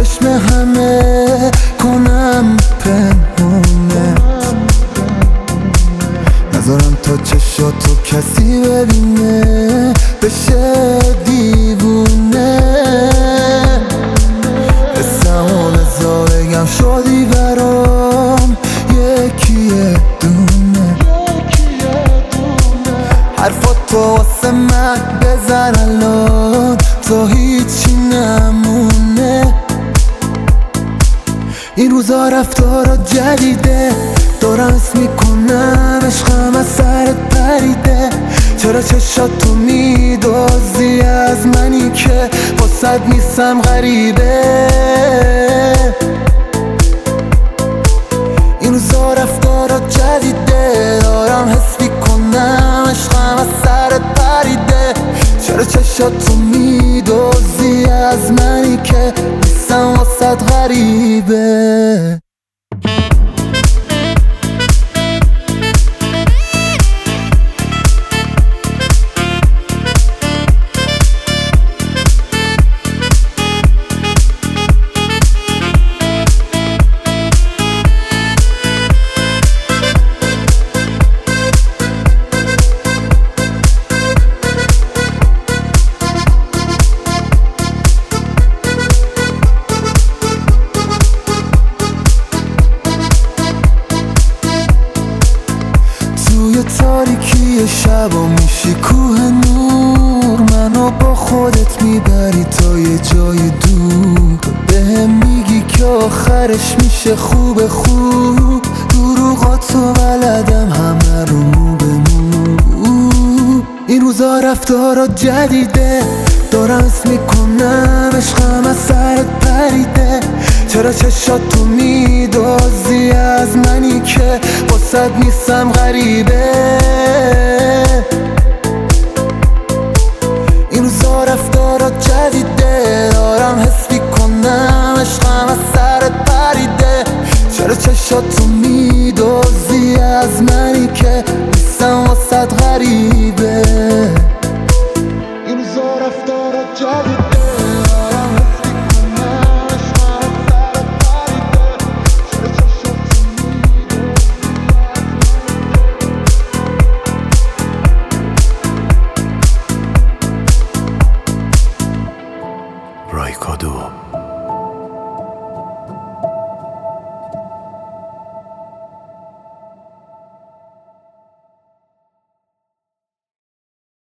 چشم همه کنم پنهونه، نذارم تا چشاتو کسی ببینه بشه دیوونه. حسمو بزا بگم شدی برام یکی دونه، حرفاتو واسه من بزن الان تا هیچی نمونه. این روزا رفتارا جدیده، دارم حس میکنم عشقم از سرت پریده. چرا چشاتو میدازی از منی که واسد نیستم غریبه؟ این روزا رفتارا جدیده، دارم حس میکنم عشقم از سرت پریده. چرا چشاتو میدازی از منی که نیستم واسد غریبه؟ توی تاریکی شبا میشی کوه نور، منو با خودت میبری تا یه جای دور. بهم میگی که آخرش میشه خوب، دروغاتو بلدم همه رو مو به مو. این روزا رفتارا جدیده، دارم حس میکنم عشقم از سرت پریده. چرا چشاتو میدازی از منی که واسد نیستم غریبه؟ این روزا رفتارا جدیده، دارم حس میکنم عشقم از سرت پریده. چرا چشاتو میدازی از منی که نیستم واسد غریبه؟